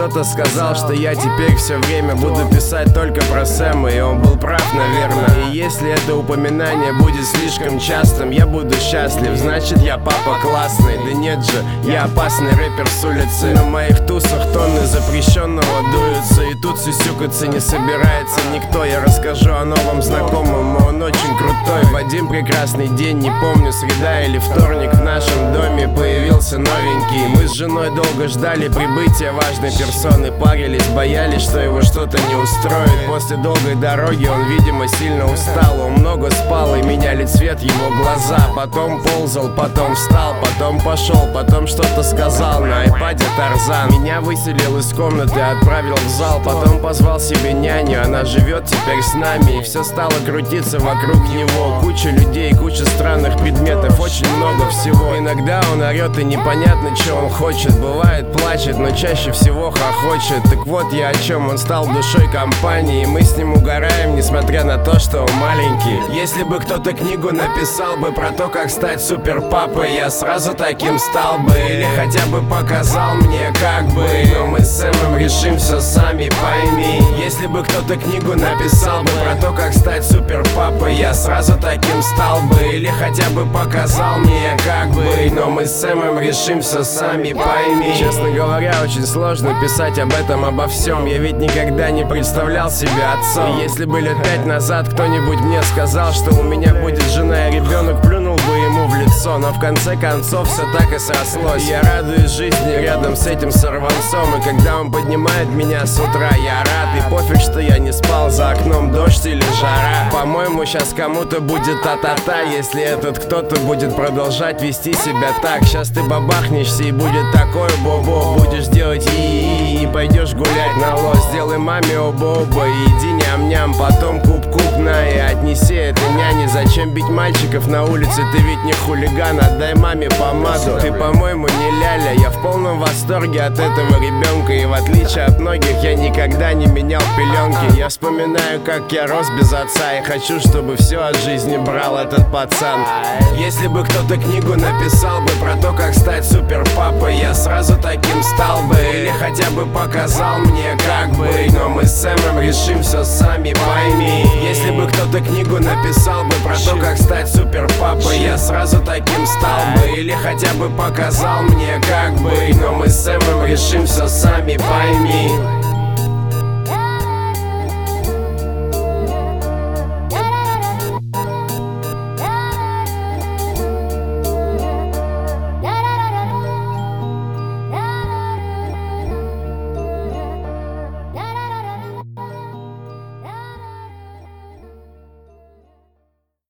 Кто-то сказал, что я теперь все время буду писать только про Сэма, и он был прав, наверное. И если это упоминание будет слишком частым, я буду счастлив, значит я папа классный. Да нет же, я опасный рэпер с улицы. На моих тусах тонны запрещенного дуются, и тут сюсюкаться не собирается никто. Я расскажу о новом знакомом, он очень крутой. В один прекрасный день, не помню, среда или вторник, в нашем доме появился новенький. Мы с женой долго ждали прибытия важной персоны, парились, боялись, что его что-то не устроит. После долгой дороги он, видимо, сильно устал. Он много спал, и меняли цвет его глаза. Потом ползал, потом встал, потом пошел, потом что-то сказал на айпаде Тарзан. Меня выселил из комнаты, отправил в зал, потом позвал себе няню, она живет теперь с нами. И все стало крутиться вокруг него. Куча людей, куча странных предметов, очень много всего. Иногда он орет, и непонятно, что он хочет. Бывает плачет, но чаще всего хохочет. Так вот я о чем, он стал душой компании, и мы с ним угораем, несмотря на то, что он маленький. Если бы кто-то книгу написал бы про то, как стать супер папой, я сразу таким стал бы. Или хотя бы показал мне, как бы. Но мы с Сэмом решим все сами, пойми. Если бы кто-то книгу написал бы про то, как стать супер папой, я сразу таким стал бы. Или хотя бы показал мне, как бы. Но мы с Сэмом решим все сами, пойми. Честно говоря, очень сложно писать об этом, обо всем. Я ведь никогда не представлял себя отцом. И если бы лет 5 назад кто-нибудь мне сказал, что у меня будет жена и ребенок, плюнул бы ему в лицо. Но в конце концов все так и срослось. Я радуюсь жизни рядом с этим сорванцом. И когда он поднимает меня с утра, я рад. И пофиг, что я не спал, за окном дождь или жара. По-моему, сейчас кому-то будет та-та-та, если этот кто-то будет продолжать вести себя так. Сейчас ты бабахнешься, и будет такое бобо. Будешь делать и пойдешь гулять на лос. Сделай маме оба-оба и иди ням-ням. Потом куп-куп на и отнеси это няне. Зачем бить мальчиков на улице? Ты ведь не хулиган, отдай маме помаду. Ты, по-моему, не ляля. Я в полном восторге от этого ребенка. И в отличие от многих, я никогда не менял пеленки. Я вспоминаю, как я рос без отца, и хочу, чтобы все от жизни брал этот пацан. Если бы кто-то книгу написал бы про то, как стать супер папой, я сразу таким стал бы. Или хотя бы показал мне, как бы. Но мы с Сэмом решим все сами, пойми. Если бы кто-то книгу написал бы про то, как стать супер папой, я сразу таким стал бы. Или хотя бы показал мне, как бы. Но мы с Сэмом решим все сами, пойми.